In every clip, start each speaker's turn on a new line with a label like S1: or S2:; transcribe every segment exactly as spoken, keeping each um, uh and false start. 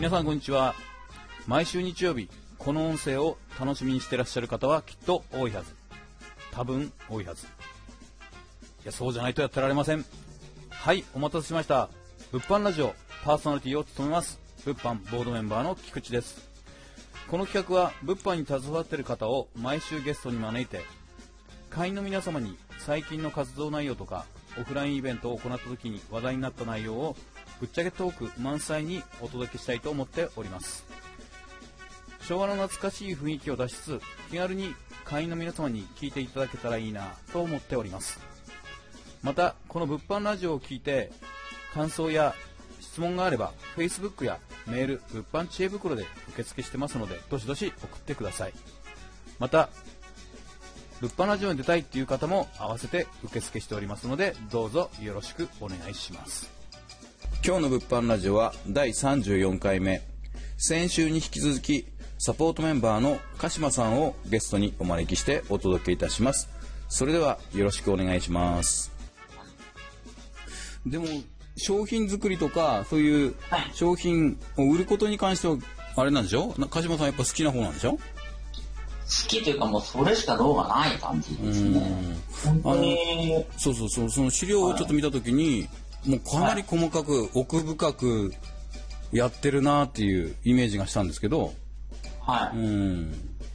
S1: 皆さんこんにちは。毎週日曜日この音声を楽しみにしてらっしゃる方はきっと多いはず。多分多いはず。いや、そうじゃないとやってられません。はい、お待たせしました。物販ラジオパーソナリティを務めます物販ボードメンバーの菊池です。この企画は物販に携わっている方を毎週ゲストに招いて、会員の皆様に最近の活動内容とかオフラインイベントを行った時に話題になった内容をぶっちゃけトーク満載にお届けしたいと思っております。昭和の懐かしい雰囲気を出しつつ、気軽に会員の皆様に聞いていただけたらいいなと思っております。またこの物販ラジオを聞いて感想や質問があれば Facebook やメール、物販知恵袋で受付してますので、どしどし送ってください。また物販ラジオに出たいっていう方も合わせて受付しておりますので、どうぞよろしくお願いします。今日の物販ラジオはだいさんじゅうよんかいめ。先週に引き続きサポートメンバーの鹿島さんをゲストにお招きしてお届けいたします。それではよろしくお願いします。でも商品作りとかそういう商品を売ることに関してはあれなんでしょ？鹿島さんやっぱ好きな方なんでしょ？
S2: 好きというかもうそれしか動画ない感じですね。本当に
S1: そうそうそう、その資料をちょっと見たときに、はい、もうかなり細かく奥深くやってるなっていうイメージがしたんですけど、
S2: はい。
S1: うん。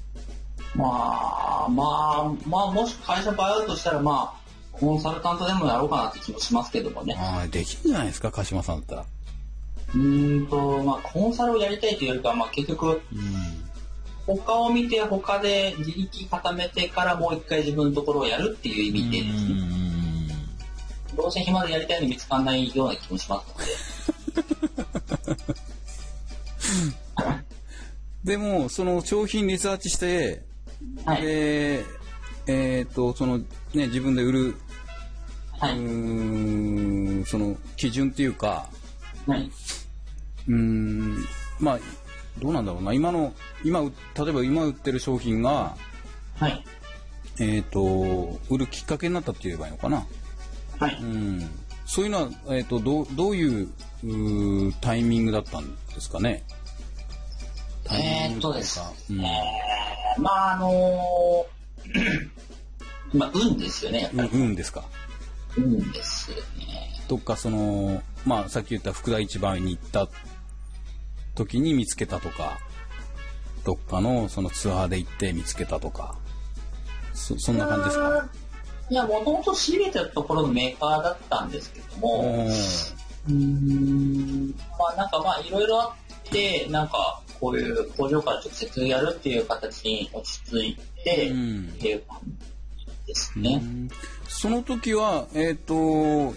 S2: まあまあまあもし会社バイアウトしたらまあコンサルタントでもやろうかなって気もしますけどもね。
S1: ああ、できるんじゃないですか、鹿島さんだったら。
S2: うーんとまあコンサルをやりたいというよりかはまあ結局。うん他を見て他で自力固めてからもう一回自分のところをやるっていう意味でですね、どうせ暇でやりたいの見つかんないような気もしますの
S1: ででもその商品リサーチして、はい、でえっ、ー、とそのね自分で売る、はい、うーんその基準っていうか、はい、うーんまあどうなんだろうな、今の今例えば今売ってる商品が、はい、えっ、ー、と売るきっかけになったって言えばいいのかな、はい、うん、そういうのは、えー、とどうどういううタイミングだったんですかね。
S2: タイミングというか、えー、っとですね、うん、まああのー、まあ運ですよね、やっぱり。
S1: 運ですか。
S2: 運ですよね。
S1: どっかそのまあさっき言った福田市場に行った時に見つけたとか、どっかのそのツアーで行って見つけたとか、 そ, そんな感じですか。
S2: いや、もともと仕入れてるところのメーカーだったんですけども、うーんまあなんかまあいろいろあってなんかこういう工場から直接やるっていう形に落ち着いてっていう感じですね。うん、
S1: その時はえっ、ー、と、はい、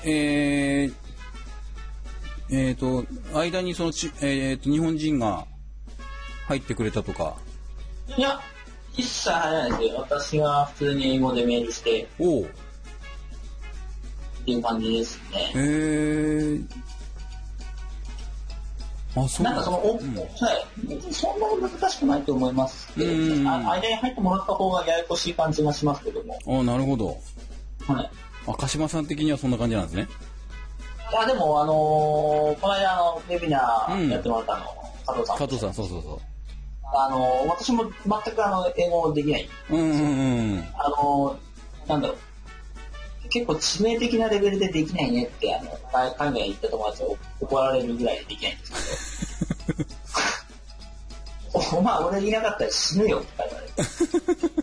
S1: えーえーと間にそのち、えー、と日本人が入ってくれたとか。
S2: いや一切入らないですよ。私が普通に英語でメールしておっていう感じですね。へ
S1: ー、あ、そう
S2: なんかその、うん、はい、そんなに難しくないと思いますけど、うんうん、あ間に入ってもらった方がややこしい感じがしますけども。
S1: あ、なるほど。
S2: はい。
S1: 鹿島さん的にはそんな感じなんですね。
S2: あでも、あのー、この間のウェビナーやってもらったあの、加藤さん。
S1: 加藤さん、そうそうそう。
S2: あのー、私も全くあの英語できない。
S1: うんうんうん。
S2: あのー、なんだろう。結構致命的なレベルでできないねって、あの、海外行った友達を怒られるぐらいでできないんですけど。お前、俺いなかったら死ぬよって言われて。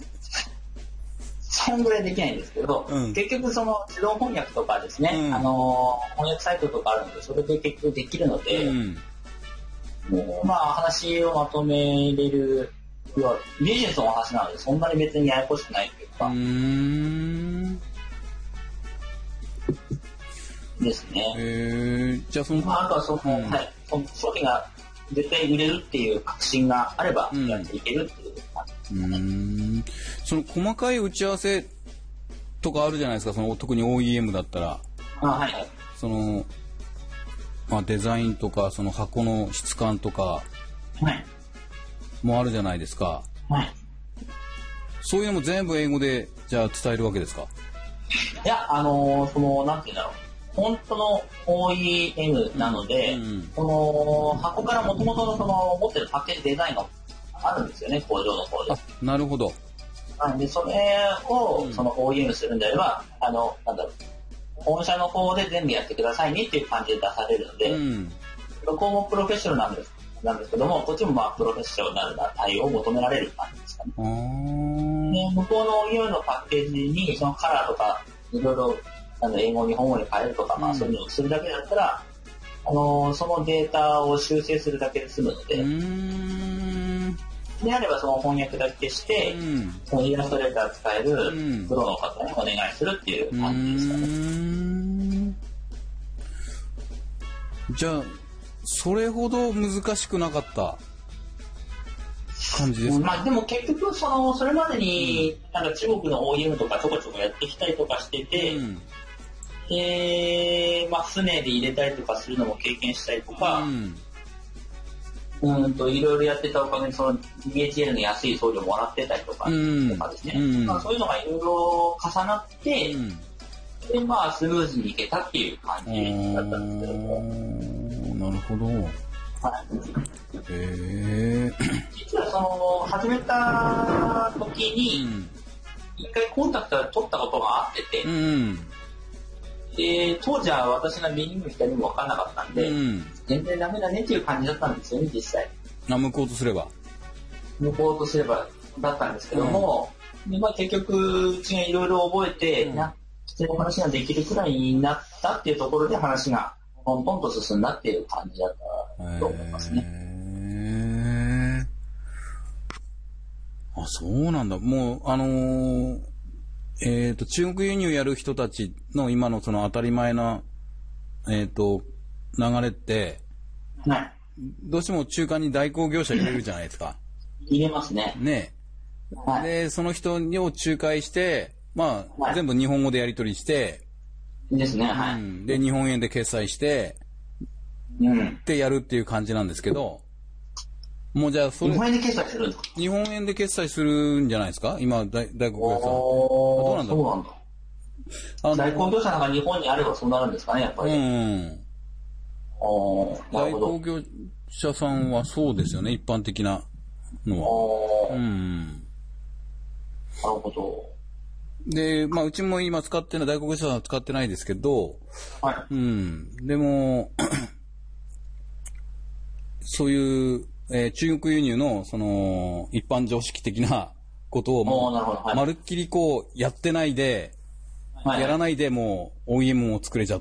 S2: そんぐらいできないんですけど、うん、結局その自動翻訳とかですね、うん、あの翻訳サイトとかあるのでそれで結局できるので、うん、もうまあ話をまとめれるビジネスの話なのでそんなに別にややこしくないというか、うーんですね。
S1: へー、じゃあその、
S2: まあ、あとはその、うん、はい、その商品が絶対売れるっていう確信があればやっていけるっていう感じですね。うん、
S1: その細かい打ち合わせとかあるじゃないですか、その特に オーイーエム だったら。
S2: あ、はい、
S1: その、まあ、デザインとかその箱の質感とかもあるじゃないですか。
S2: はい、
S1: そういうのも全部英語でじゃあ伝えるわけですか。
S2: いや、あのー、そのなんていうんだろう、 本当の オーイーエム なので、うん、この箱から元々のその持ってるパッケージデザインがあるんですよね、工場の方で。
S1: あ、なるほど。
S2: で、それをその オーイーエム するんであれば、あの、なんだろう、本社の方で全部やってくださいねっていう感じで出されるので、うん、向こうもプロフェッショナルなんです、なんですけども、こっちもまあプロフェッショナルな対応を求められる感じですかね。で、向こうの オーイーエム のパッケージにそのカラーとかいろいろあの英語を日本語に変えるとか、まあそういうのをするだけだったら、あのー、そのデータを修正するだけで済むので、うーんであればその翻訳だけして、うん、そのイラストレーター使えるプロの方にお願いするっていう感じですかね。うーん
S1: じゃあそれほど難しくなかった感じですか？
S2: まあでも結局そのそれまでになんか中国の オーイーエム とかちょこちょこやってきたりとかしてて、うん、でまあ船で入れたりとかするのも経験したりとか、うんうんといろいろやってたおかげでその ディーエイチエル の安い送料もらってたりとか、うん、とかですね、うんまあ、そういうのがいろいろ重なって、うん、でまあスムーズにいけたっていう感じだったんですけども。
S1: なるほど。はい。へー。
S2: 実はその始めた時に一回コンタクトを取ったことがあってて、うん、で当時は私の右も左も分からなかったんで、うん、全然ダメだねっていう感じだったんですよね、実際。
S1: あ、向こうとすれば
S2: 向こうとすればだったんですけども、うんでまあ、結局うちがいろいろ覚えて、うん、な普通の話ができるくらいになったっていうところで話がポンポンと進んだっていう感じだったと思いますね。
S1: へー。あ、そうなんだ。もうあのー、えっと中国輸入やる人たちの今のその当たり前なえっと流れって、はい、どうしても中間に代行業者入れるじゃないですか。
S2: 入れますね。
S1: ね。はい、でその人を仲介して、まあ、はい、全部日本語でやり取りして。
S2: ですね。はい。
S1: うん、で日本円で決済して、うん、ってやるっていう感じなんですけど、もうじゃあそれ
S2: 日本円で決済するんですか？
S1: 日本円で決済するんじゃないですか？今大代行業者。
S2: どうなんだろう。そうなんだ。代行業者なんか日本にあればそうなるんですかね、やっぱり。うん。
S1: 代行業者さんはそうですよね、一般的なのは。うん。
S2: なるほど。
S1: で、まあうちも今使ってない代行業者さんは使ってないですけど、はい。うん。でもそういう、えー、中国輸入のその一般常識的なことをもう、はい、まるっきりこうやってないで。はい、やらないでもう オーイーエム も作れちゃって、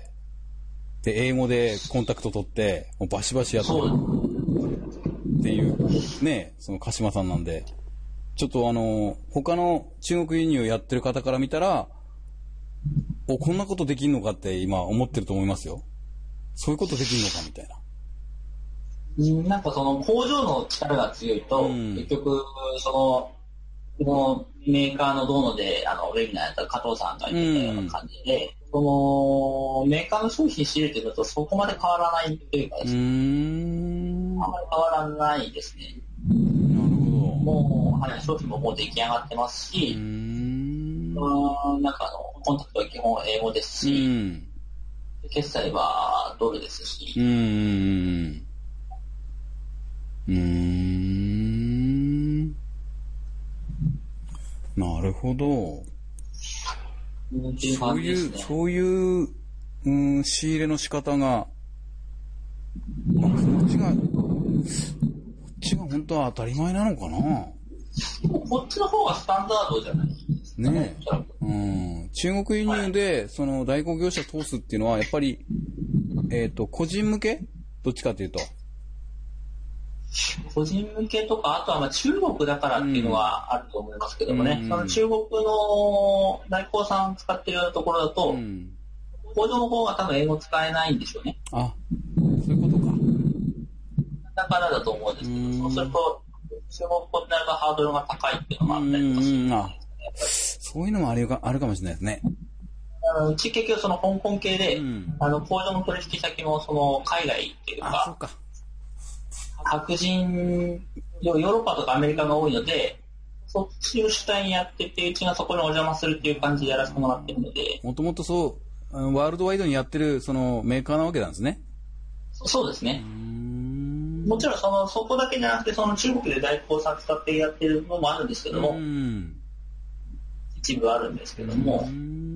S1: で英語でコンタクト取ってもうバシバシやってっていうね、その鹿島さんなんで、ちょっとあの他の中国輸入やってる方から見たら、おこんなことできんのかって今思ってると思いますよ。そういうことできんのかみたい
S2: な。なんかその工場の力が強いと、うん、結局そのこのメーカーのどうので、あの、ウェビナーやった加藤さんが言ってたような感じで、うん、その、メーカーの商品仕入れてるとそこまで変わらないというかですね。うーんあまり変わらないですね。
S1: なるほど。
S2: もう、はい、商品ももう出来上がってますし、うーんなんかあの、コンタクトは基本英語ですし、うん決済はドルですし。うーん。
S1: うーん。なるほど。そういう、そういう、うん、仕入れの仕方が、まあ、こっちが、こっちが本当は当たり前なのかな。
S2: こっちの方がスタンダードじゃないですかね。
S1: ね、うん、中国輸入で、はい、その代行業者通すっていうのは、やっぱり、えっと、個人向け？どっちかというと。
S2: 個人向けとか、あとはまあ中国だからっていうのはあると思いますけどもね、うん、その中国の代行さん使ってるところだと、うん、工場の方が多分英語使えないんでしょうね。
S1: あ、そういうことか。
S2: だからだと思うんですけど、うん、そうすると中国語になるとハードルが高いっていうのがあったりとかするんです、ね、あ
S1: そういうのもあるか、あるかもしれないですね。
S2: うち結局その香港系で、うん、あの工場の取引先もその海外っていうか、
S1: あ、そうか。
S2: 白人、ヨーロッパとかアメリカが多いので、そっちを主体にやってて、うちがそこにお邪魔するっていう感じでやらせてもらってるので。
S1: もともとそう、 ワールドワイドにやってるそのメーカーなわけなんですね。
S2: そうですね。もちろんそのそこだけじゃなくて、その中国で代行さん使ってやってるのもあるんですけども、一部あるんですけども、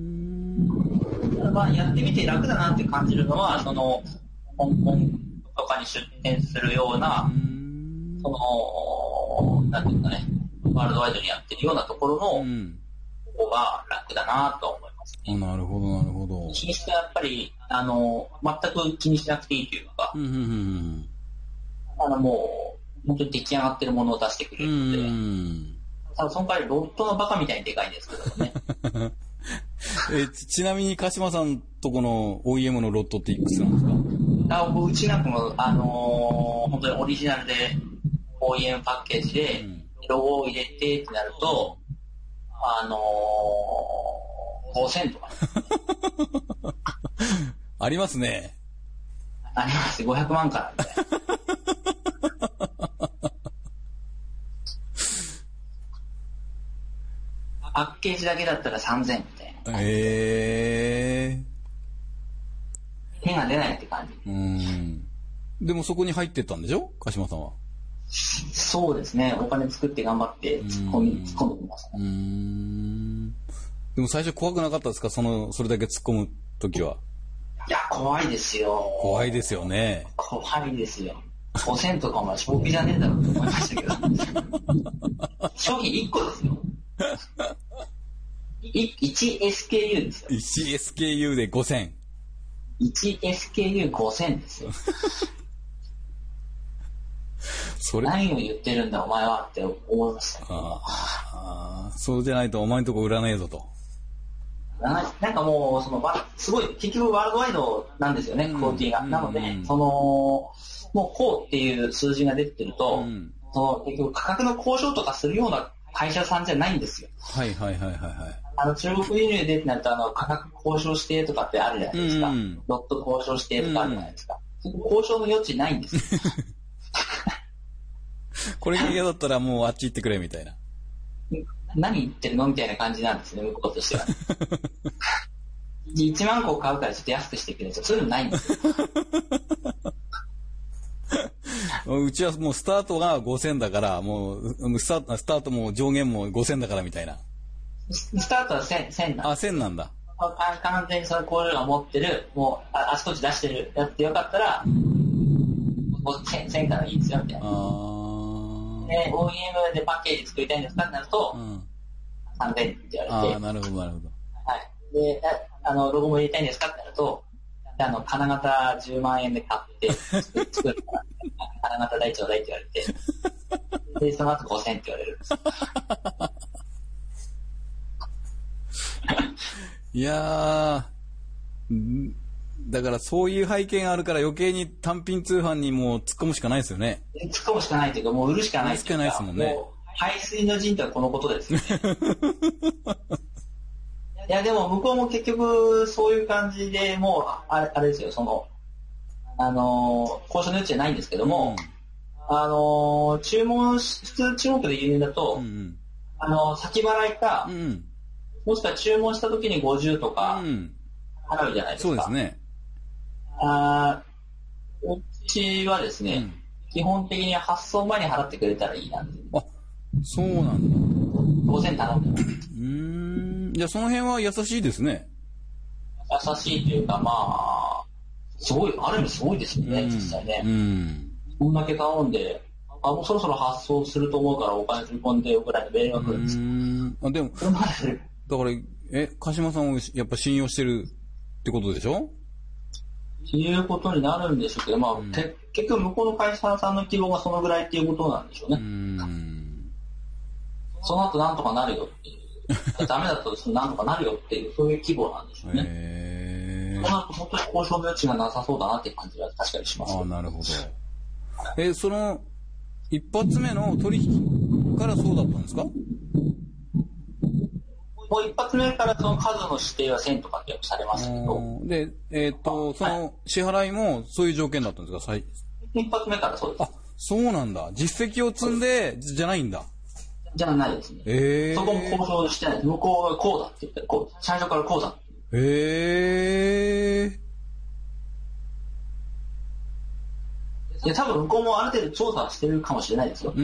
S2: まあやってみて楽だなって感じるのは、その香港とかに出店するような、そのなんていうかね、ワールドワイドにやってるようなところの方が楽だなと思いますね。
S1: なるほどなるほど。
S2: 品質はやっぱりあの全く気にしなくていいというか、うんうんうん、あのもう本当に出来上がってるものを出してくれるので、うん、ただその代わりロットのバカみたいにでかいんですけどね。
S1: えち, ちなみに鹿島さんとこの オーイーエム のロットっていくつなんですか？
S2: あうちなんかも、あのー、本当にオリジナルで オーイーエム パッケージでロゴを入れてってなると、あのー、ごせんとか、ね、
S1: ありますね。
S2: あります。ごひゃくまんからみたいな。パッケージだけだったらさんぜんみたいな。
S1: へえ。
S2: 手が出ないって感じ。
S1: うん。でもそこに入ってったんでしょ、鹿島さんは。
S2: そうですね。お金作って頑張って突っ込み、突っ込んできましたね。
S1: うーん。でも最初怖くなかったですか、その、それだけ突っ込むときは。
S2: いや、怖いですよ。
S1: 怖いですよね。
S2: 怖いですよ。ごせんとかお前正気じゃねえだろうと思いましたけど。商品いっこですよ。いちエスケーユー ですよ。
S1: いちエスケーユー でごせん。
S2: いちエスケーユーごせんですよ。それ何を言ってるんだお前はって思いました。
S1: ああ、そうじゃないとお前んとこ売らねえぞと。
S2: な, なんかもうそのすごい結局ワールドワイドなんですよね、うん、クオリティが、うん、なので、うん、そのもうこうっていう数字が出てると、うん、その結局価格の交渉とかするような会社さんじゃないんですよ。
S1: はいはいはいはいはい。
S2: あの中国輸入でってなるとあの価格交渉してとかってあるじゃないですか。うん、ロット交渉してとかあるじゃないですか。うん、交渉の余地ないんですよ。
S1: これが嫌だったらもうあっち行ってくれみたいな。
S2: 何言ってるのみたいな感じなんですね、向こうとしては。いちまんこ買うからちょっと安くしてくれるんですよ。そういうのないんですよ。
S1: うちはもうスタートがごせんだから、もうスタート、スタートも上限もごせんだからみたいな。
S2: スタートはせん、せんなんだ。
S1: あ、せんなんだ。
S2: 完全にその工場が持ってる、もう あ, あちこち出してるやってよかったら、せん, せんからいいですよ、みたいな。あで、オーイーエム でパッケージ作りたいんですかってなると、うん、さんぜんって言われて。
S1: ああ、なるほど、なるほど。
S2: はい。で、あの、ロゴも入れたいんですかってなると、あの、金型じゅうまんえんで買って、作るから、金型大ちょうだいって言われて、で、その後ごせんって言われる。
S1: いやー、だからそういう背景があるから余計に単品通販にもう突っ込むしかないですよね。
S2: 突っ込むしかないというか、もう売るしかないというか。
S1: 売るしかないですもんね。
S2: 排水の陣とはこのことですよね。いやでも向こうも結局そういう感じでもうあれ、あれですよ、そのあの交渉の余地じゃないんですけども、うん、あの注文普通中国で輸入だと、うんうん、あの先払いか、うん、もしくは注文した時にごじゅうとか払うじゃないですか。
S1: そうですね。
S2: あうちはですね、うん、基本的に発送前に払ってくれたらいいなって。
S1: あ、そうなんだ。
S2: ごせん頼んで。
S1: うーん。じゃあその辺は優しいですね。
S2: 優しいというか、まあ、すごい、ある意味すごいですよね、うん、実際ね。うん。こんだけ頼んで、あ、もうそろそろ発送すると思うからお金振り込んでよぐらいのメールが来るんですよ。うーん。
S1: あ、でも、だから、え、鹿島さんをやっぱ信用してるってことでしょ？
S2: っていうことになるんでしょうけど、まあ、うん、結局向こうの会社さんの希望がそのぐらいっていうことなんでしょうね。うーん、その後なんとかなるよっていう。ダメだとなんとかなるよっていう、そういう規模なんでしょうね。へー。そうなると本当に交渉の余地がなさそうだなっていう感じは確かにします。
S1: ああ、なるほど。え、その、一発目の取引からそうだったんですか？
S2: もう一発目からその数の指定はせんとかってされましたけど。
S1: で、えー、っと、その支払いもそういう条件だったんですか？
S2: 一発目からそうです。
S1: あ、そうなんだ。実績を積んで、じゃないんだ。
S2: じゃないですね。
S1: えー、
S2: そこも交渉してない。向こうがこうだって言って、こう、最初からこうだって
S1: へえ。
S2: いや、多分向こうもある程度調査してるかもしれないですよ。
S1: うん。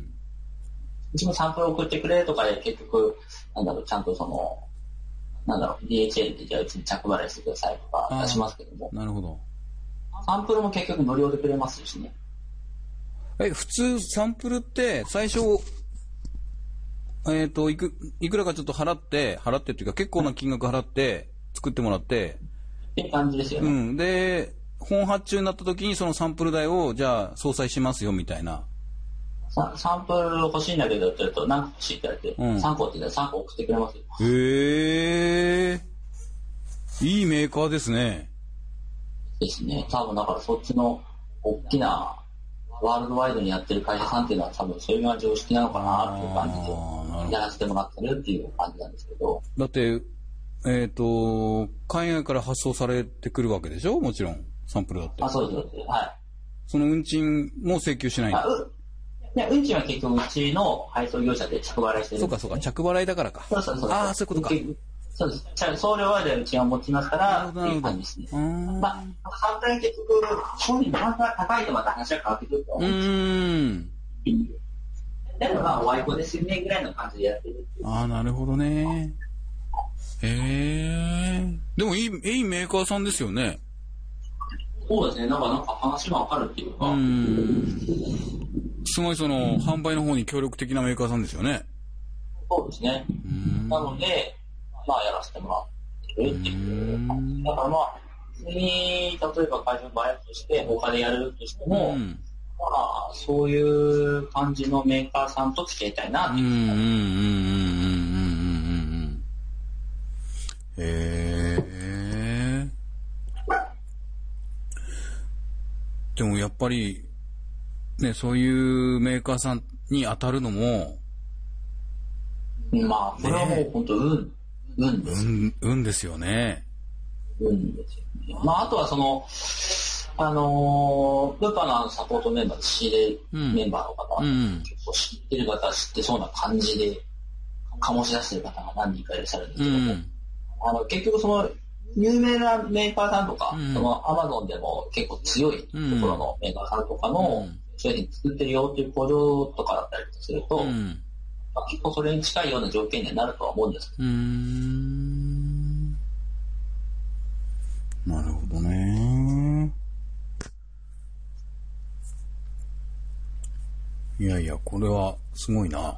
S2: うちもサンプル送ってくれとかで結局、なんだろう、ちゃんとその、なんだろう、ディーエイチエル でじゃあうちに着払いしてくださいとか出しますけども。
S1: なるほど。
S2: サンプルも結局無料でくれますしね。
S1: え、普通サンプルって最初、えっと、いく、いくらかちょっと払って、払ってっていうか結構な金額払って作ってもらって、
S2: っていう感じですよね。
S1: うん。で、本発注になった時にそのサンプル代をじゃあ相殺しますよみたいな。
S2: サ, サンプル欲しいんだけどって言うと何個欲しいって言われて、うん、さんこって言ったらさんこ送ってくれますよ。
S1: へえ。いいメーカーですね。
S2: ですね。多分だからそっちの大きなワールドワイドにやってる会社さんっていうのは多分それが常識なのかなっていう感じでやらせてもらってるっていう感じなんですけど。
S1: だって、えっと、海外から発送されてくるわけでしょ？もちろん、サンプルだって。
S2: あ、そうです、そうです。はい。
S1: その運賃も請求しないんだ。
S2: いや、運賃は結局うちの配送業者で着払いしてるんです、ね。
S1: そうかそうか、着払いだからか。
S2: そうそうそう。
S1: ああ、そういうことか。
S2: そうです。送料はうちが持ちますから、っていう感じですね。まあ、サンプル結局、商品の価格が高いとまた話は変わってくると思うんですよ。うーん。でもまあ、おあいこですよねぐらいの感じでやってるっていう。
S1: ああ、なるほどね。へえ。でもいい、いいメーカーさんですよね。
S2: そうですね。なんか、なんか話がわかるっていうか。うー
S1: ん。すごいその、販売の方に協力的なメーカーさんですよね。
S2: そうですね。なので、まあ、やらせてもらってるっていう感じ。だからまあ、普通に、例えば会社のバイアとして、他でやるとしても、うん、まあ、そういう感じのメーカーさんと付き合いたいなっていう。うんうんうんうんうんうん。
S1: へえ。でもやっぱり、ね、そういうメーカーさんに当たるのも、
S2: まあ、これはもう本当、運、運です。
S1: 運、運ですよね。
S2: 運ですよね。まあ、あとはその、あのー、プーパーのサポートメンバーで仕入れメンバーの方、うん、結構知ってる方は知ってそうな感じで、醸し出してる方が何人かいらっしゃるんですけども、うん、あの、結局その、有名なメーカーさんとか、うん、そのアマゾンでも結構強いところのメーカーさんとかの商品作ってるよっていう工場とかだったりすると、うんまあ、結構それに近いような条件にはなるとは思うんですけど。うーん。
S1: なるほどね。いやいや、これはすごいな。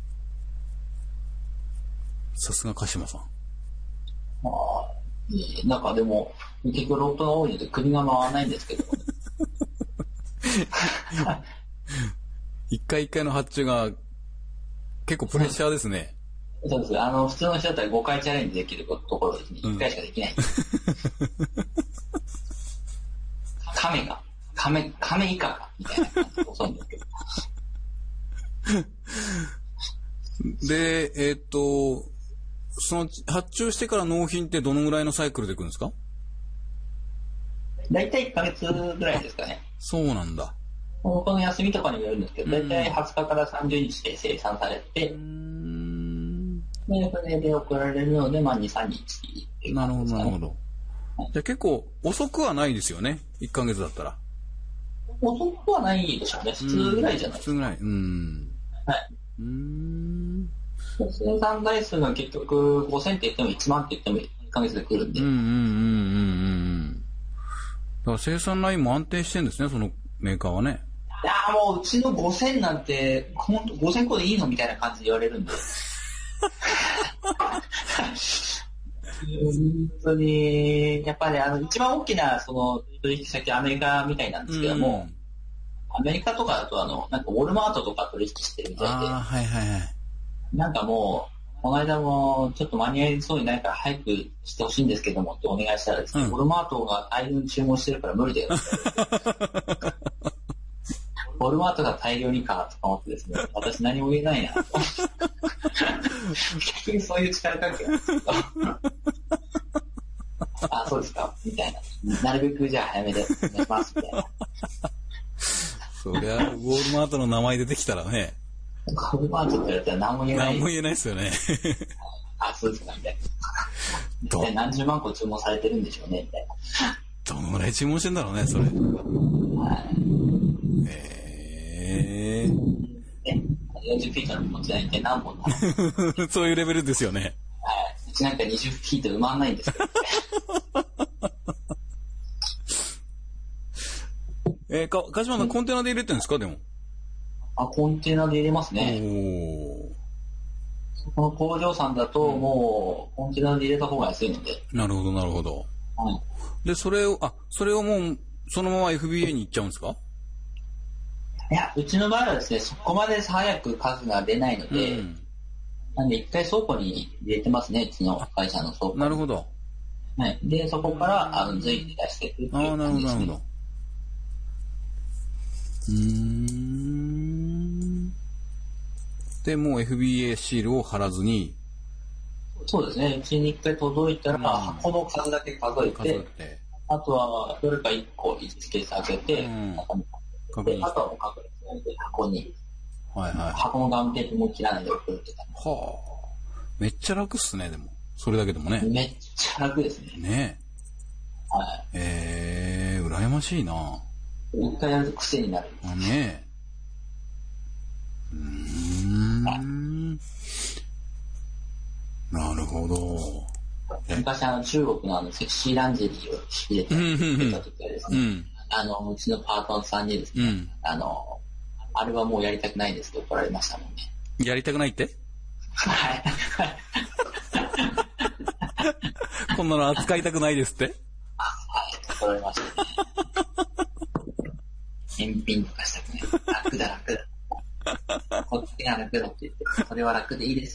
S1: さすが鹿島さん。
S2: まあ、えー、なんかでも、結局ロットが多いので首が回らないんですけど、ね。
S1: 一回一回の発注が結構プレッシャーですね。
S2: そうです。あの、普通の人だったらごかいチャレンジできるところですね。いっかいしかできない。亀が、亀、亀以下か、みたいな感じで遅いんですけど。
S1: で、えー、っと、その発注してから納品ってどのぐらいのサイクルでいくんですか？
S2: だいたいいっかげつぐらいですかね。
S1: そうなんだ。
S2: 他の休みとかにもよるんですけど、だいたいはつかからさんじゅうにちで生産されて、で、それで送られるので、まあに、さんにちっていう感じですかね。
S1: なるほど、なるほど。じゃあ結構遅くはないですよね。いっかげつだったら。
S2: 遅くはないでしょうね。普通ぐらいじゃないですか。
S1: 普通ぐらい。うん。
S2: はい。うーん。生産台数が結局ごせんって言ってもいちまんって言ってもいっかげつで来るんで。
S1: うんうんうんうんうん。だから生産ラインも安定してるんですね、そのメーカーはね。
S2: いやーもううちのごせんなんて、ほんとごせんこでいいのみたいな感じで言われるんで。本当に、やっぱり、ね、あの、一番大きな、その、取引先アメリカみたいなんですけども、うん、アメリカとかだと、あの、なんか、ウォルマートとか取引してるみたいで、
S1: あ、はいはいはい、
S2: なんかもう、この間も、ちょっと間に合いそうにないから早くしてほしいんですけどもってお願いしたらですね、うん、ウォルマートが大量に注文してるから無理だよって。ウォルマートが大量にかとか思ってですね、私何も言えないなと。逆にそういう力関係なんですけど。あ、そうですかみたいな。なるべくじゃあ早めでお願いしますみたいな。
S1: そりゃ、ウォールマートの名前出てきたらね。
S2: ウォルマートって言われたら何も言えない。
S1: 何も言えないですよね。
S2: あ、そうですかみたいど何十万個注文されてるんでしょうねみたい
S1: な。どのぐらい注文してんだろうね、それ。はい。えー。
S2: ね、よんじゅうフィートの持ち台って何本な
S1: のそういうレベルですよね。
S2: はい。うちなんかにじゅうフィート埋まんないんですけど、ね。
S1: えー、か、鹿島さん、コンテナで入れてるんですか、でも。
S2: あ、コンテナで入れますね。
S1: お
S2: この工場さんだと、もう、コンテナで入れた方が安いので。
S1: なるほど、なるほど。
S2: はい。
S1: で、それを、あ、それをもう、そのまま エフビーエー に行っちゃうんですか？
S2: いや、うちの場合はですね、そこまで早く数が出ないので、うん、なんで一回倉庫に入れてますね、うちの会社の倉庫。
S1: なるほど。
S2: はい。で、そこから、あの、随時出していくっていう感じですね。
S1: ああ、なるほど、なるほど。うーん。で、もう エフビーエー シールを貼らずに。
S2: そうですね。うちに一回届いたら、うん、箱の数だけ数えて、数えてあとは、どれか一個位置付けてあげて、うん、中にであとはもう確率で箱に、はいはい、箱のガムテープも切らないで送るって感じ。
S1: はあ。めっちゃ楽っすね、でも。それだけでもね。
S2: めっちゃ楽ですね。
S1: ね
S2: え。はい。
S1: えー、羨ましいな。
S2: 一回やると癖になる。
S1: あ、ねえ。うーん、はい。なるほど。
S2: 昔あの中国のあのセクシーランジェリーを入れて出た時はですね、うん、あのうちのパートナーさんにですね、うん、あのあれはもうやりたくないですって怒られましたもんね。
S1: やりたくないって？
S2: はい。
S1: こんなの扱いたくないですって？
S2: あ、はい、怒られましたね。返品とかしたくない。楽だ楽だ。こっちが楽だって言って、それは楽でいいです。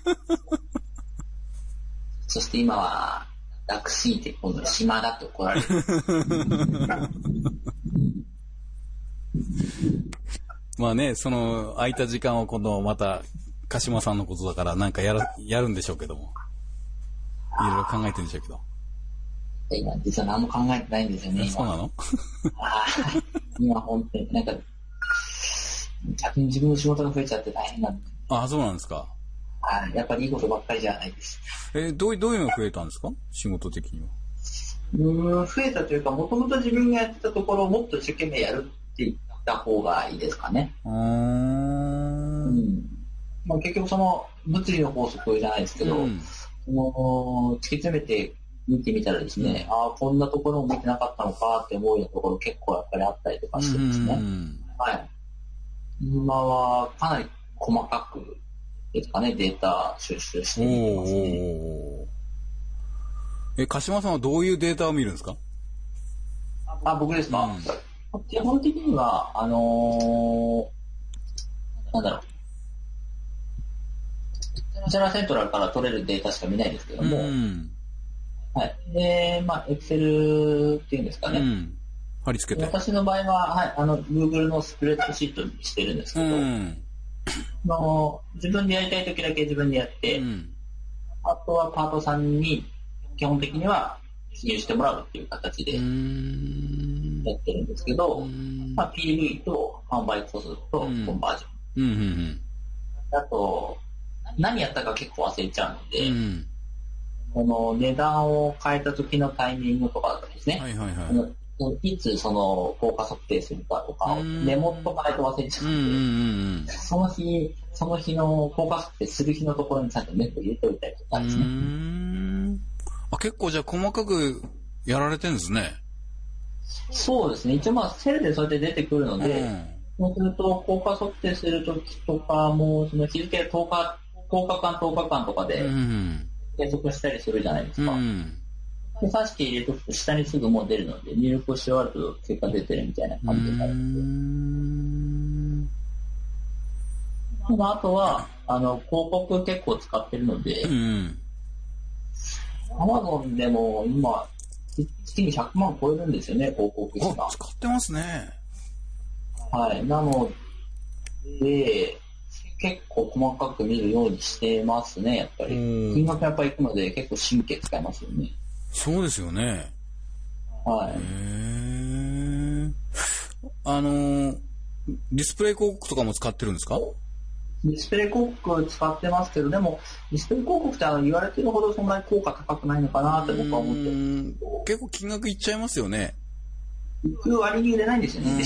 S2: そして今は楽すぎて今度暇だって怒られる。
S1: まあね、その空いた時間を今度また鹿島さんのことだからなんかやる、やるんでしょうけども。いろいろ考えてるんでしょうけど。
S2: 今実は何も考えてないんですよね。
S1: そうなの？
S2: 今本当になんか逆に自分の仕事が増えちゃって大変なんで。
S1: ああ、そうなんですか。
S2: はい、やっぱりいいことばっかりじゃないです。
S1: えー、どういう、どういうのが増えたんですか？仕事的には。
S2: うーん、増えたというか、もともと自分がやってたところをもっと一生懸命やるって言った方がいいですかね。うーん。うん。まあ、結局その物理の法則じゃないですけど、うん、その突き詰めて見てみたらですね、うん、ああ、こんなところも見てなかったのかって思うようなところ結構やっぱりあったりとかしてですね。うん、はい。今はかなり細かくですかね、データ収集してみてますね。
S1: え、鹿島さんはどういうデータを見るんですか？
S2: あ、僕ですか、うん、基本的には、あのー、なんだろう。こちらセントラルから取れるデータしか見ないですけども、うん、はい。で、まあ、エクセルっていうんですかね。うん、
S1: 貼り付けて。
S2: 私の場合は、はい、あの、Google のスプレッドシートにしてるんですけど、うん、の自分でやりたい時だけ自分でやって、うん、あとはパートさんに基本的には記入してもらうっていう形でやってるんですけど、まあ、ピーブイ と販売個数とコンバージョン、うんうんうん、あと何やったか結構忘れちゃうので、うん、この値段を変えた時のタイミングとかですね、はいはいはい、いつその効果測定するかとかをメモっとかないと忘れちゃうので、うんうんうん、その日その日の効果測定する日のところにちゃんとメモ入れておいたりとかですね。うー
S1: ん、あ、結構じゃあ細かくやられてるんですね。
S2: そうですね。一応まあセルでそうやって出てくるので、うん、そうすると効果測定するときとかもその日付とおか、とおかかんとおかかんとかで計測したりするじゃないですか。うん、で挿して入れとくと下にすぐもう出るので入力し終わると結果出てるみたいな感じになるので。あとはあの広告結構使ってるので、うん、Amazon でも今月にひゃくまん超えるんですよね、広告費が。
S1: 使ってますね。
S2: はい。なので結構細かく見るようにしてますね、やっぱり。金額やっぱりいくので結構神経使いますよね。
S1: そうですよね。
S2: はい。へ
S1: ー。あのディスプレイ広告とかも使ってるんですか？
S2: ディスプレイ広告使ってますけど、でもディスプレイ広告ってあの言われてるほどそんなに効果高くないのかなって僕は思ってるんですけど。
S1: 結構金額いっちゃいますよね。
S2: 行く割に売れないんですよね。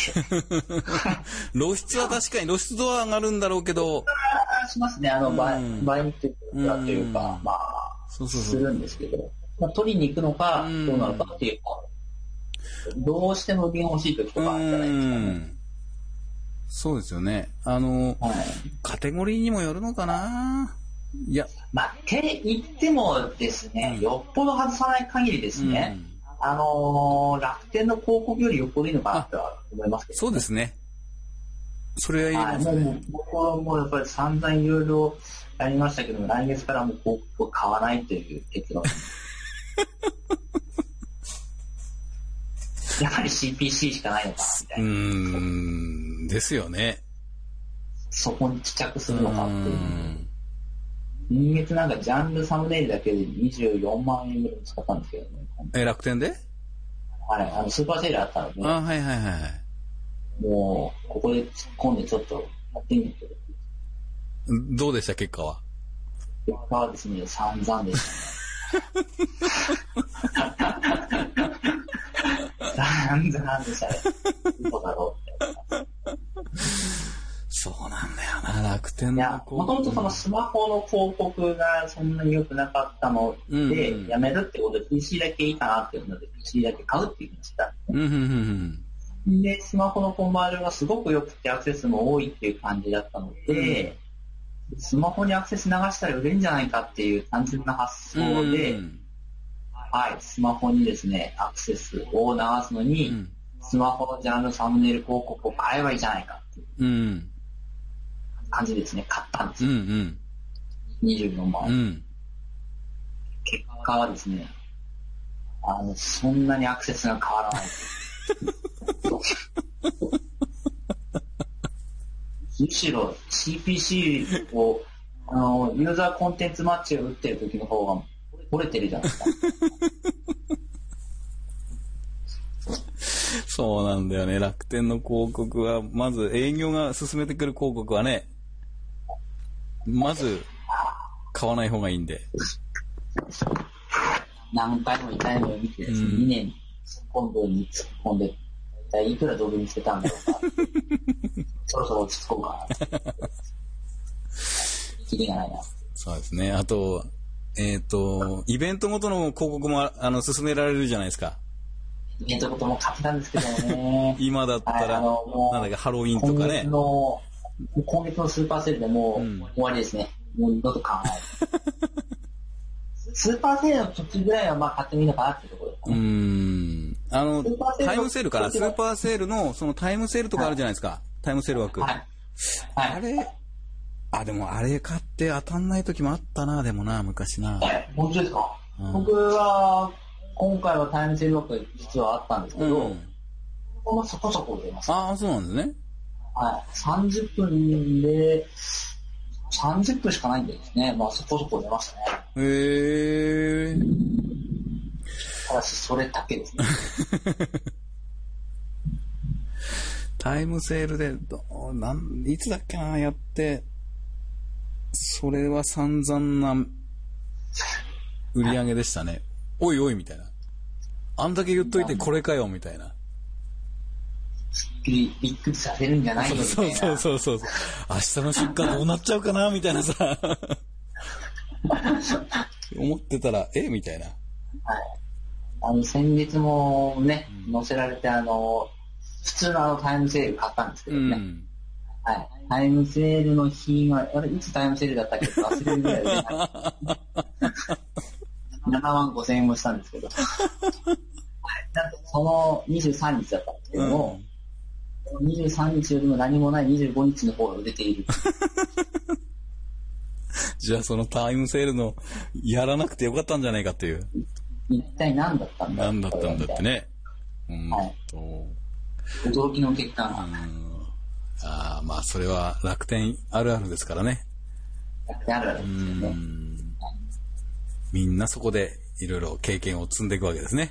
S1: 露出は確かに露出度は上がるんだろうけど。
S2: しますね。あの、倍、倍にっていうか、というか、まあ、
S1: そうそうそう
S2: するんですけど、まあ、取りに行くのか、どうなのかっていうか、どうしても売りが欲しい時とかあるじゃないですかね。
S1: そうですよね。あの、はい、カテゴリーにもよるのかな。いや。
S2: まあ、って言ってもですね、うん、よっぽど外さない限りですね、うんあのー、楽天の広告よりよっぽどいいのかなとは思いますけど、ね、
S1: そうですね。それは言いますね。
S2: はい、もう僕はもうやっぱり散々いろいろやりましたけども、来月からもう広告を買わないという結論。やはり シーピーシー しかないのかなみたいな。う
S1: ーんですよね。
S2: そこに帰着するのかっていう。今月なんかジャンルサムネイルだけでにじゅうよんまんえんぐらい使ったんですけどね。
S1: え、楽天で？
S2: はい、あのスーパーセールあったので、
S1: あ、はいはいはい。
S2: もうここで突っ込んでちょっとやってみるけど。
S1: どうでした結果は？
S2: 結果はですね、散々でしたね。散々でしたね。どうだろうって。
S1: そうなんだよな、楽天の。
S2: いや、もともとそのスマホの広告がそんなに良くなかったので、うんうん、やめるってことで ピーシー だけいいかなっていうので ピーシー だけ買うっていうふうにした、
S1: うんうんうん。
S2: で、スマホのコンバージョンがすごく良くてアクセスも多いっていう感じだったので、うん、スマホにアクセス流したら売れるんじゃないかっていう単純な発想で、うんうん、はい、スマホにですね、アクセスを流すのに、うん、スマホのジャンルサムネイル広告を買えばいいじゃないかっていう。うん感じですね、買ったんですよ。うんうん、にじゅうよんまんえん、うん。結果はですね、あの、そんなにアクセスが変わらない。むしろ シーピーシー を、あの、ユーザーコンテンツマッチを打ってる時の方が折れてるじゃないですか。
S1: そうなんだよね。楽天の広告は、まず営業が進めてくる広告はね、まず買わない方がいいんで。
S2: 何回も痛いのを見てですね、うん、にねん本文に突っ込んで、一体いくらドブにしてたんだろうか。そろそろ落ち着こうかな。キリがないな。
S1: そうですね。あと、えっと、イベントごとの広告もあの進められるじゃないですか。
S2: イベントごとも買ってたんですけどね。
S1: 今だったら、はい、なんだっけ、ハロウィンとかね。
S2: 今月のスーパーセールでもう、うん、終わりですね。もう二度と買わない。スーパーセールの時ぐらいはまあ買ってもいいのかなっていうところですね。うー
S1: ん。あの、タイムセールかな。スーパーセールの、そのタイムセールとかあるじゃないですか。はい、タイムセール枠。はい。はい、あれ、あ、でもあれ買って当たんない時もあったな、でもな、昔な。
S2: え、本当ですか、うん、僕は、今回はタイムセール枠実はあったんですけど、うん、まあそこそこ出ます。
S1: ああ、そうなんですね。
S2: はい。さんじゅっぷんで、さんじゅっぷんしかないんでですね。まあそこそこ出ましたね。
S1: へー。
S2: ただし、それだけですね。
S1: タイムセールでどう、なん、いつだっけな、やって、それは散々な売り上げでしたね。おいおい、みたいな。あんだけ言っといてこれかよ、みたいな。
S2: びっくりさせるんじゃないよみたいな。
S1: そうそうそうそう。明日の出荷どうなっちゃうかなみたいなさ。思ってたら、えみたいな。はい。
S2: あの、先月もね、うん、載せられて、あの、普通のあのタイムセール買ったんですけどね。うん、はい。タイムセールの日は、あれ、いつタイムセールだったっけ忘れるぐらいで、ななまんごせんえんもしたんですけど。はい。なんとそのにじゅうさんにちだったんですけども、うん、にじゅうさんにちよりも何もないにじゅうごにちの方が売れている。
S1: じゃあそのタイムセールのやらなくてよかったんじゃないかっていう。
S2: 一体何だったんだ
S1: 何だったんだってね。うん
S2: はい、驚きの結果が。
S1: ああ、まあそれは楽天あるあるですからね。
S2: 楽天あるあるですよね。
S1: みんなそこでいろいろ経験を積んでいくわけですね。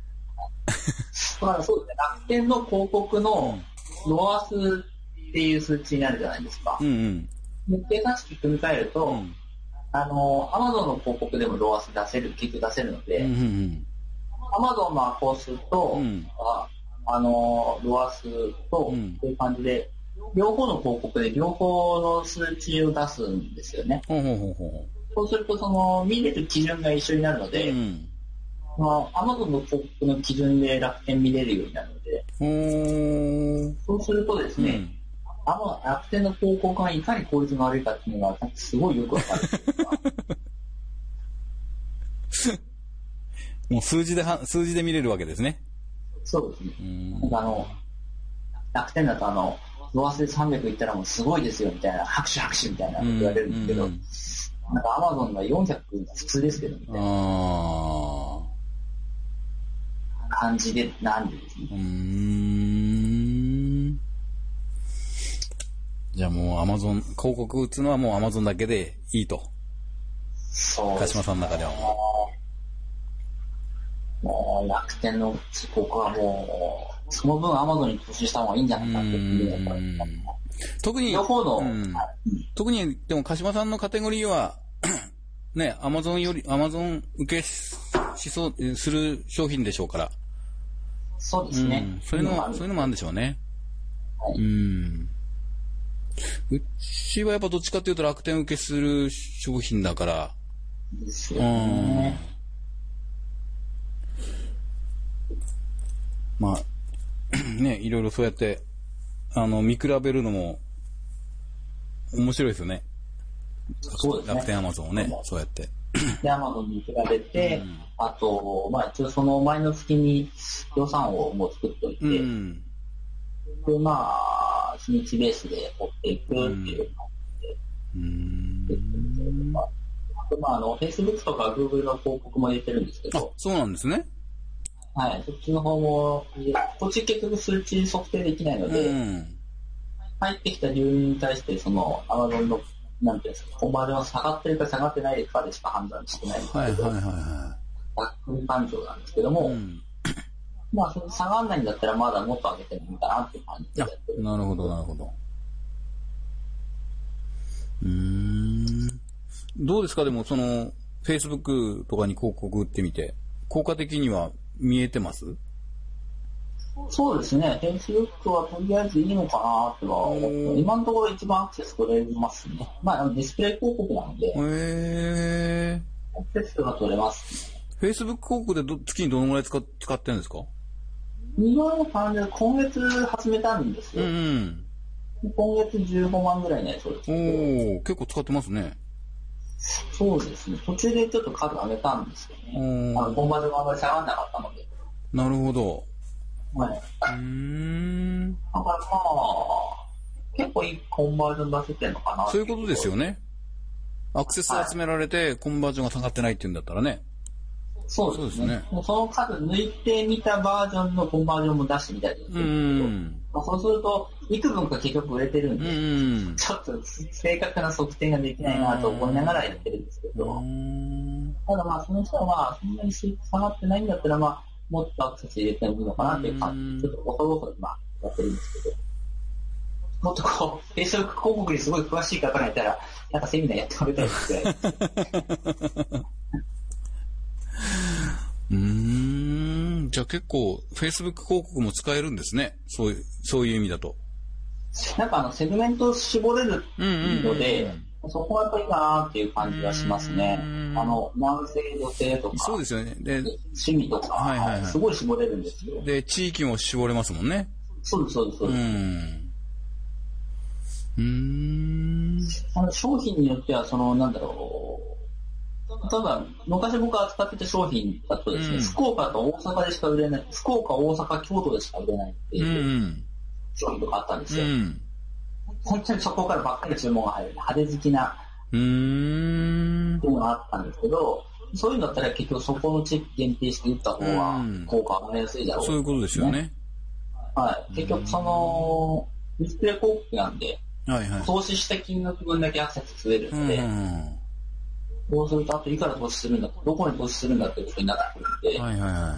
S2: まあそうですね。楽天の広告のロアスっていう数値になるじゃないですか。うんうん。 で計算式組み替えると、
S1: うん、
S2: あの、Amazon の広告でもローアス出せる、結局出せるので、
S1: うんうんうん、
S2: Amazon のアコースと、うん、あ, あの、ローアスと、うん、っていう感じで、両方の広告で両方の数値を出すんですよね。
S1: ほうほうほうほう。
S2: そうすると、その、見れる基準が一緒になるので、うん、まあ、Amazon の広告の基準で楽天見れるようになるので、そうするとですね、うん、あの楽天の広告がいかに効率が悪いかっていうのがすごいよくわかる
S1: もう数字では数字で見れるわけですね。
S2: そうですね。なんかあの楽天だとあのローアスでさんびゃくいったらもうすごいですよみたいな拍手拍手みたいなこと言われるんですけど、うんうん、なんか Amazon はよんひゃく普通ですけどみたいな感じでなんでですね。
S1: うーん、じゃあもう Amazon 広告打つのはもう Amazon だけでいいと。
S2: そう
S1: 鹿島さんの中では
S2: もう楽天の広告はもうその分 Amazon に投資した方がいいんじゃないかっていうのが
S1: 特に
S2: 両方の、うん、
S1: 特にでも鹿島さんのカテゴリーはね Amazon より Amazon 受けしそうする商品でしょうから。
S2: そうですね。
S1: うん、そういうのもそういうのもあるんでしょうね。はい、うん。うちはやっぱどっちかというと楽天受けする商品だから。
S2: ですよね。
S1: うん、まあね、いろいろそうやってあの見比べるのも面白いですよね。
S2: そうですね。
S1: 楽天アマゾンをね、そうやって。
S2: で、アマゾンに比べて、うん、あと、まあ、一応その前の月に予算をもう作っておいて、うん、で、まあ、日にちベースで追っていくっていう感じで、うん、まあ、あと、まあ、あの、Facebook とか Google の広告も入れてるんですけど、
S1: あ、そうなんですね。
S2: はい、そっちの方も、こっち結局数値測定できないので、うん、入ってきた流入に対して、その、Amazon のなんていうんですか、コンバージョンが下がってるか下がってないかでしか判断してないんですけど、はいはいはいはい。ざっくり感情なんですけども、うん、まあ、その下がらないんだったらまだもっと上げてもいいかなっていう感じでやってる。
S1: なるほど、なるほど。うーん。どうですか、でもその、Facebook とかに広告打ってみて、効果的には見えてます？
S2: そうですね。Facebook はとりあえずいいのかなっては思って、今のところ一番アクセス取れますね。まあ、ディスプレイ広告なので、
S1: へ
S2: アクセスが取れますね。
S1: Facebook 広告でど月にどのぐらい使っ使ってるんですか？
S2: 今の感じで今月始めたんですよ。うん、今月じゅうごまんぐらいのやつです。
S1: おー、結構使ってますね。
S2: そうですね。途中でちょっと数上げたんですよね。あのコンバージョンがあまり下がらなかったので。
S1: なるほど。
S2: はい。うーん。だからまあ、結構いいコンバージョン出せてるのかな。
S1: そういうことですよね。アクセス集められて、はい、コンバージョンが下がってないっていうんだったらね。
S2: そうですね。そ, その数抜いてみたバージョンのコンバージョンも出してみたりするんですけど、うんまあ、そうすると、幾分か結局売れてるんで、うんちょっと正確な測定ができないなと思いながらやってるんですけど、うんただまあその人はそんなに下がってないんだったら、まあ、もっとアクセス入れてもいいのかなっていう感じで、ちょっと恐々今やってるんですけど、もっとこう、Facebook 広告にすごい詳しい方がいたら、なんかセミナーやってもらいたいですぐらい。
S1: うーん、じゃあ結構 Facebook 広告も使えるんですね。そういう、そういう意味だと。
S2: なんかあの、セグメントを絞れるので、うんうんうん、そこはやっぱりいいかなっていう感じがしますね。あの、男性、女性とか、
S1: そうですよね。で、
S2: 趣味とか、はいはいはい、すごい絞れるんですよ。
S1: で、地域も絞れますもんね。
S2: そうです、そうです、そうです。うんうーんあの商品によっては、その、なんだろう、ただ、昔僕が扱ってた商品だとですね、うん、福岡と大阪でしか売れない、福岡、大阪、京都でしか売れないっていう商品とかあったんですよ。うん、本当にそこからばっかり注文が入る、派手好きな、うーんっていうのがあったんですけど、そういうのだったら結局そこの地域限定して打った方が効果が上がりやすいだろう、ね、
S1: そういうことですよね。
S2: はい。結局その、ディスプレイ広告なんで、はいはい、投資した金額分だけアクセス増えるので、うんそうすると、あといくら投資するんだ、どこに投資するんだってことになってくるんで、はいはいはい、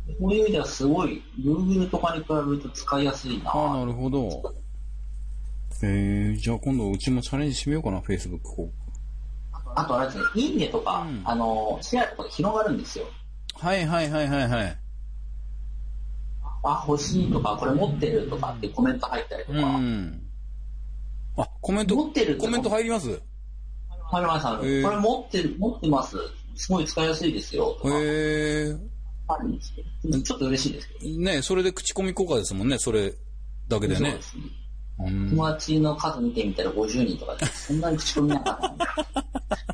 S2: こういう意味ではすごい、Google とかに比べると使いやすいな。
S1: ああ、なるほど。 えー、じゃあ今度うちもチャレンジしてみようかな、Facebook 広告。
S2: あとあれですね、いいねとか、うん、あの、シェアとかで広がるんですよ。
S1: はいはいはいはいはい。
S2: あ、欲しいとか、これ持ってるとかってコメント入ったりとか。うん、
S1: あ、コメント、持ってるコメント入ります？
S2: 入ります、入ります。これ持ってる、持ってます。すごい使いやすいですよ。とか。へー。あるんですけど、ちょっと嬉しいですけど。
S1: ね、それで口コミ効果ですもんね、それだけでね。そうですね。
S2: うん、友達の数見てみたらごじゅうにんとかで、そんなに口コミなかった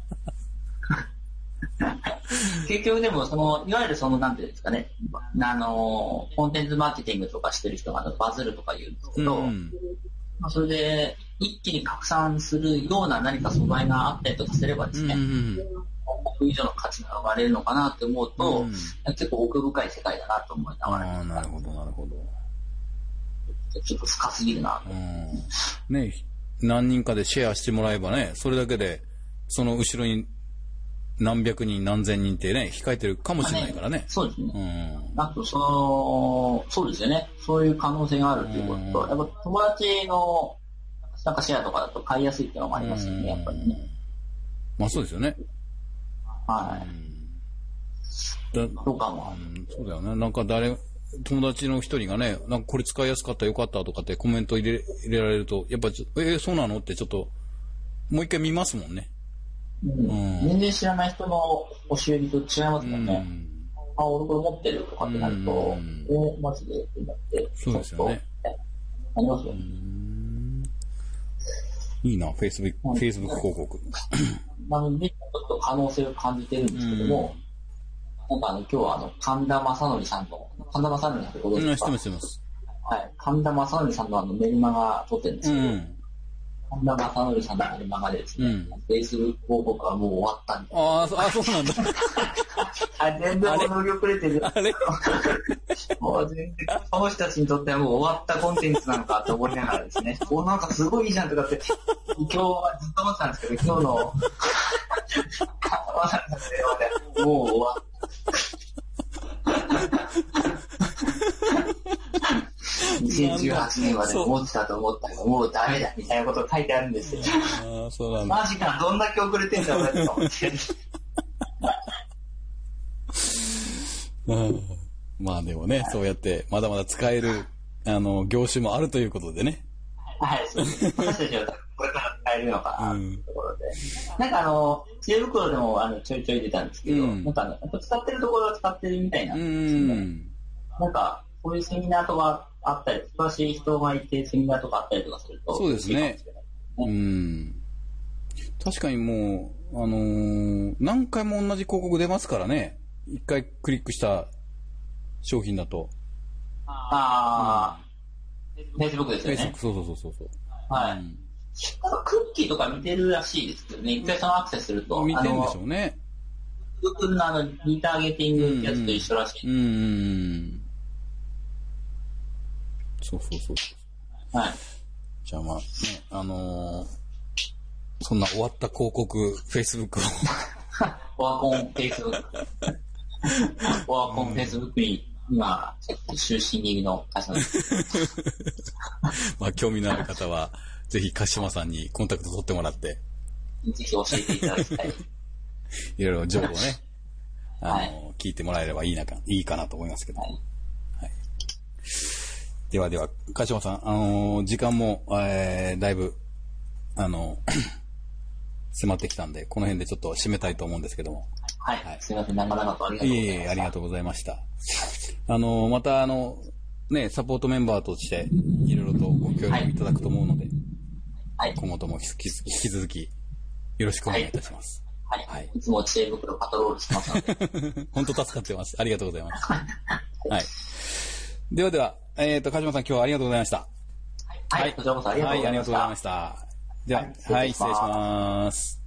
S2: 結局でも、その、いわゆるその、なんていうんですかね、あの、コンテンツマーケティングとかしてる人がバズるとか言うんですけど、うん、まあ、それで一気に拡散するような何か素材があったりとかすればですね、うん、僕以上の価値が生まれるのかなって思うと、うん、結構奥深い世界だなと思いながら。
S1: ああ、なるほど、なるほど。
S2: ちょっと深すぎるなと、うん。
S1: ね、何人かでシェアしてもらえばね、それだけで、その後ろに何百人何千人ってね、控えてるかもしれないからね。ね、
S2: そうですね。うん、あと、その、そうですよね。そういう可能性があるっていうことと、やっぱ友達のなんかシェアとかだと買いやすいっていうのもありますよね、やっぱりね。
S1: まあそうですよね。
S2: はい。うん、だそうかも、
S1: うん。そうだよね。なんか誰、友達の一人がね、なんかこれ使いやすかったよかったとかってコメント入れ、入れられると、やっぱ、えー、そうなのってちょっと、もう一回見ますもんね。
S2: うんうん、全然知らない人の教えりと違いますもんね。うん、あ、俺これ持ってるとかってなると、うん、え、マジでってなって、
S1: そうですよね。
S2: ありますよね。
S1: いいな、Facebook、Facebook 広告。
S2: なので、ちょっと可能性を感じてるんですけども、なんかあの、今日はあの、神田正則さんの、神田正則さんってことですか？
S1: うん、知ってます、知ってます。
S2: はい。神田正則さんのあの、メルマガ撮ってるんですけど、うん神田正則さんのメルマガでですね、うん、Facebook 広告はもう終わったんで。
S1: ああ、そうなんだ。
S2: あ全然乗り遅れてる。あれもう全然、その人たちにとってはもう終わったコンテンツなのかと思いながらですね、おなんかすごいいいじゃんとかって、今日はずっと思ってたんですけど、今日の、神田正則さんの電話でもう終わった。にせんじゅうはちねんまで持ってたと思ったけど、もうダメだみたいなこと書いてあるんですよ。
S1: ああ、そうなんだ。
S2: マジか、どんだけ遅れてんだ俺と思って。
S1: うん、まあでもね、はい、そうやってまだまだ使えるあの業種もあるということでね。
S2: はい、そうです。私たちはこれから使えるのかなというところで。うん、なんかあの、知恵袋でもあのちょいちょい出たんですけど、うん、なんかあの、やっぱ使ってるところは使ってるみたいなんですよね。うん、なんか、こういうセミナーとかあったり、詳しい人がいてセミナーとかあったりとかすると、
S1: そうですね。うん。確かにもう、あのー、何回も同じ広告出ますからね。一回クリックした商品だと。
S2: ああ、うん、Facebook ですよね。
S1: Facebook、そうそうそうそう。
S2: はい。うん、なんかクッキーとか見てるらしいですけどね。一回そのアクセスすると。
S1: 見てるんでしょうね。
S2: Google のあの、リターゲティングってやつと一緒らしい。
S1: うん、うん。うんそうそうそうそ
S2: う。はい。
S1: じゃあまあね、あのー、そんな終わった広告、Facebook を。
S2: オワコン、Facebook。オワコン、Facebook に、今、終身入りの会社です。
S1: まあ、興味のある方は、ぜひ、鹿島さんにコンタクト取ってもらって。
S2: ぜひ教えていただきたい。
S1: いろいろ情報ね、あのーはい、聞いてもらえればいいなか、いいかなと思いますけど。はい。はい、ではでは、鹿島さん、あのー、時間も、えー、だいぶ、あのー、迫ってきたんで、この辺でちょっと締めたいと思うんですけども。
S2: はい。はい、すみません、長々とありがとうございました。い
S1: えいえ、ありがとうございました。あのー、また、あの、ね、サポートメンバーとして、いろいろとご協力いただくと思うので、はい。今後とも引き引き続き、よろしくお願いいたします。
S2: はい。はい。いつも知恵袋パトロールしてますので。
S1: 本当助かってます。ありがとうございます。はい。ではでは、えっと、鹿島さん、今日はありがとうございました。
S2: はい。はい、こちらこそありがとうございました。はい、ありがとうございました。
S1: では、はい、はい、失礼します。